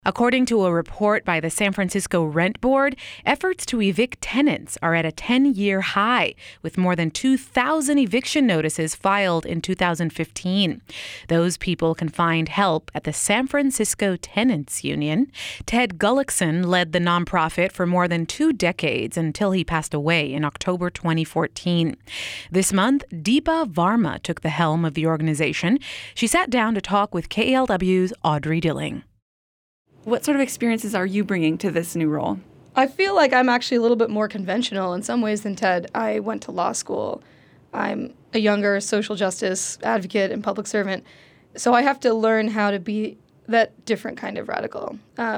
According to a report by the San Francisco Rent Board, efforts to evict tenants are at a 10-year high, with more than 2,000 eviction notices filed in 2015. Those people can find help at the San Francisco Tenants Union. Ted Gullickson led the nonprofit for more than 2 decades until he passed away in October 2014. This month, Deepa Varma took the helm of the organization. She sat down to talk with KALW's Audrey Dilling. What sort of experiences are you bringing to this new role? I feel like I'm actually a little bit more conventional in some ways than Ted. I went to law school. I'm a younger social justice advocate and public servant. So I have to learn how to be that different kind of radical.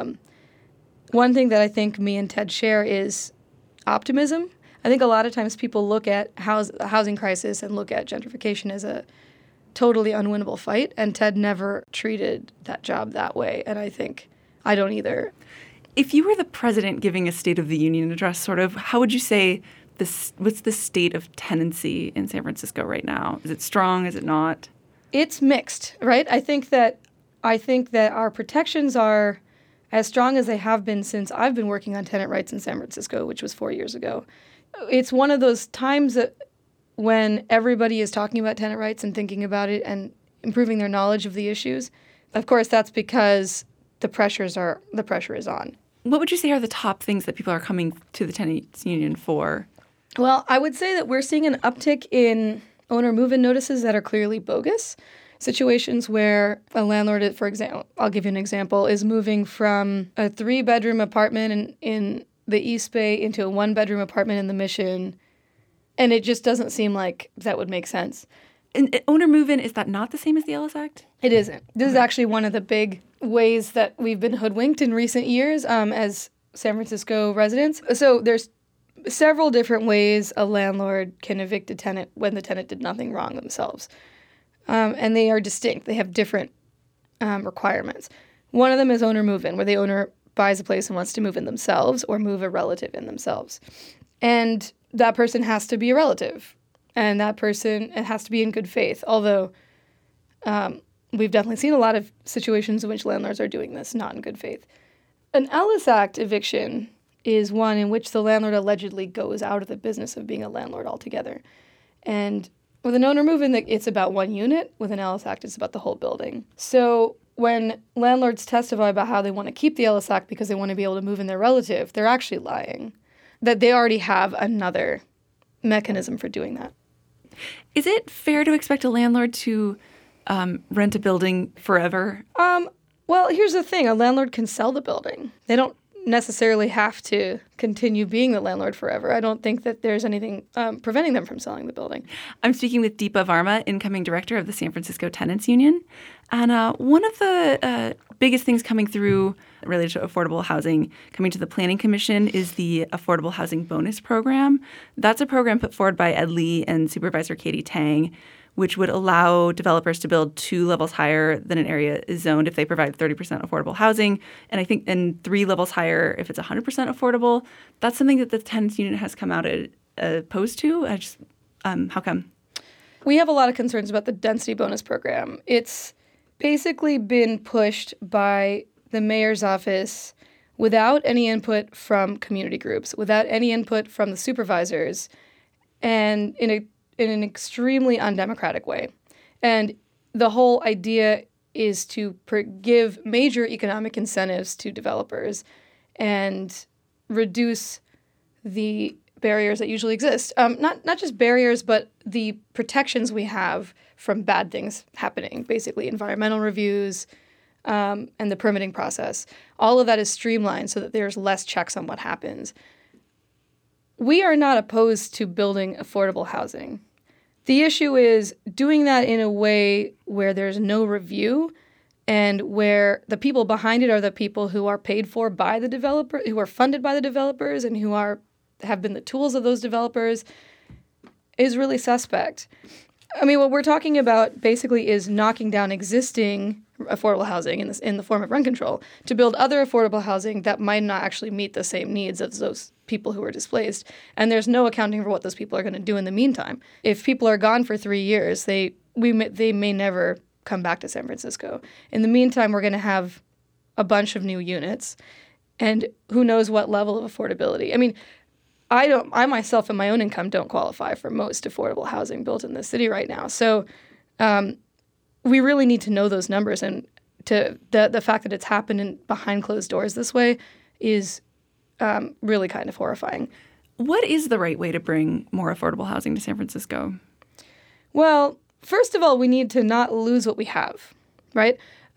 One thing that I think me and Ted share is optimism. I think a lot of times people look at the housing crisis and look at gentrification as a totally unwinnable fight, and Ted never treated that job that way, and I think I don't either. If you were the president giving a State of the Union address, sort of, how would you say what's the state of tenancy in San Francisco right now? Is it strong? Is it not? It's mixed, right? I think that our protections are as strong as they have been since I've been working on tenant rights in San Francisco, which was 4 years ago. It's one of those times that when everybody is talking about tenant rights and thinking about it and improving their knowledge of the issues. Of course, that's because the pressure is on. What would you say are the top things that people are coming to the tenants union for? Well, I would say that we're seeing an uptick in owner move-in notices that are clearly bogus. Situations where a landlord, for example, I'll give you an example, is moving from a 3-bedroom apartment in the East Bay into a 1-bedroom apartment in the Mission, and it just doesn't seem like that would make sense. And owner move-in, is that not the same as the Ellis Act? It isn't. This is actually one of the big ways that we've been hoodwinked in recent years as San Francisco residents. So there's several different ways a landlord can evict a tenant when the tenant did nothing wrong themselves. And they are distinct. They have different requirements. One of them is owner move-in, where the owner buys a place and wants to move in themselves or move a relative in themselves. And that person has to be a relative. And that person, it has to be in good faith, although we've definitely seen a lot of situations in which landlords are doing this not in good faith. An Ellis Act eviction is one in which the landlord allegedly goes out of the business of being a landlord altogether. And with an owner move-in, it's about one unit. With an Ellis Act, it's about the whole building. So when landlords testify about how they want to keep the Ellis Act because they want to be able to move in their relative, they're actually lying. That they already have another mechanism for doing that. Is it fair to expect a landlord to rent a building forever? Well, here's the thing. A landlord can sell the building. They don't necessarily have to continue being the landlord forever. I don't think that there's anything preventing them from selling the building. I'm speaking with Deepa Varma, incoming director of the San Francisco Tenants Union. And one of the biggest things coming through related to affordable housing coming to the Planning Commission is the Affordable Housing Bonus Program. That's a program put forward by Ed Lee and Supervisor Katie Tang, which would allow developers to build 2 levels higher than an area is zoned if they provide 30% affordable housing. And I think in 3 levels higher if it's 100% affordable. That's something that the tenants union has come out opposed to. How come? We have a lot of concerns about the density bonus program. It's basically been pushed by the mayor's office without any input from community groups, without any input from the supervisors, and in an extremely undemocratic way. And the whole idea is to give major economic incentives to developers and reduce the barriers that usually exist. Not just barriers, but the protections we have from bad things happening, basically environmental reviews and the permitting process. All of that is streamlined so that there's less checks on what happens. We are not opposed to building affordable housing. The issue is doing that in a way where there's no review and where the people behind it are the people who are paid for by the developer, who are funded by the developers, and who have been the tools of those developers is really suspect. I mean, what we're talking about basically is knocking down existing affordable housing in the form of rent control to build other affordable housing that might not actually meet the same needs of those people who are displaced. And there's no accounting for what those people are going to do in the meantime. If people are gone for 3 years, they may never come back to San Francisco. In the meantime, we're going to have a bunch of new units, and who knows what level of affordability. I mean, I myself and my own income don't qualify for most affordable housing built in the city right now. So we really need to know those numbers, and the fact that it's happened behind closed doors this way is really kind of horrifying. What is the right way to bring more affordable housing to San Francisco? Well, first of all, we need to not lose what we have, right?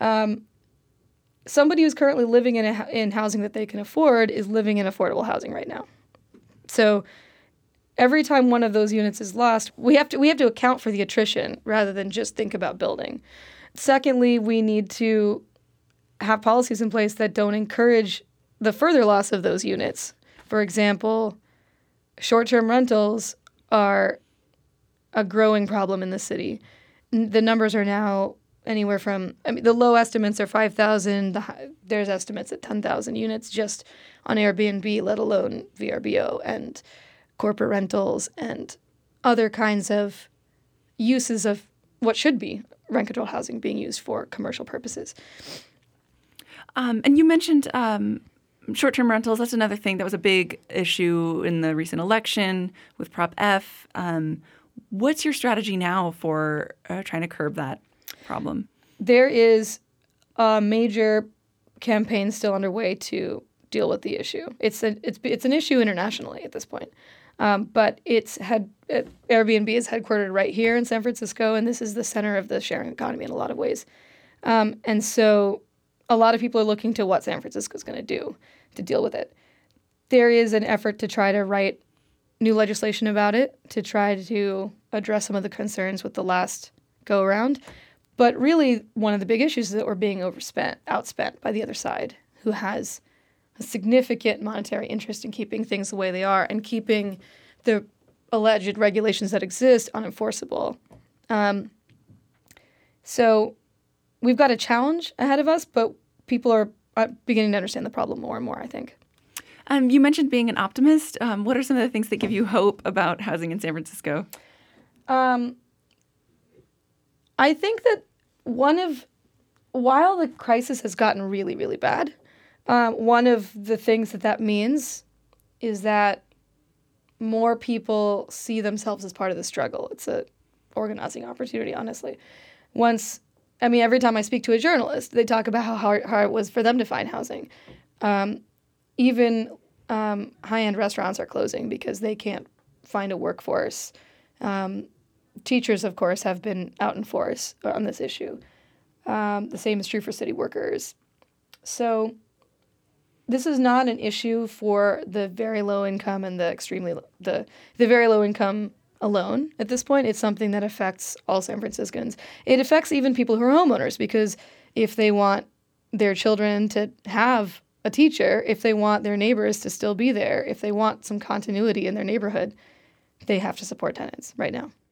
Somebody who's currently living in housing that they can afford is living in affordable housing right now. So every time one of those units is lost, we have to account for the attrition rather than just think about building. Secondly, we need to have policies in place that don't encourage the further loss of those units. For example, short-term rentals are a growing problem in the city. The numbers are now anywhere from, the low estimates are 5,000. There's estimates at 10,000 units just on Airbnb, let alone VRBO and corporate rentals and other kinds of uses of what should be rent-controlled housing being used for commercial purposes. And you mentioned short-term rentals. That's another thing that was a big issue in the recent election with Prop F. What's your strategy now for trying to curb that problem? There is a major campaign still underway to deal with the issue. It's an issue internationally at this point, but Airbnb is headquartered right here in San Francisco, and this is the center of the sharing economy in a lot of ways. And so a lot of people are looking to what San Francisco is going to do to deal with it. There is an effort to try to write new legislation about it, to try to address some of the concerns with the last go-around. But really, one of the big issues is that we're being outspent by the other side, who has a significant monetary interest in keeping things the way they are and keeping the alleged regulations that exist unenforceable. So we've got a challenge ahead of us, but people are beginning to understand the problem more and more, I think. You mentioned being an optimist. What are some of the things that give you hope about housing in San Francisco? I think that while the crisis has gotten really, really bad, one of the things that means is that more people see themselves as part of the struggle. It's an organizing opportunity, honestly. Every time I speak to a journalist, they talk about how hard it was for them to find housing. Even high-end restaurants are closing because they can't find a workforce. Teachers, of course, have been out in force on this issue. The same is true for city workers. So this is not an issue for the very low income and the very low income alone at this point. It's something that affects all San Franciscans. It affects even people who are homeowners, because if they want their children to have a teacher, if they want their neighbors to still be there, if they want some continuity in their neighborhood, they have to support tenants right now.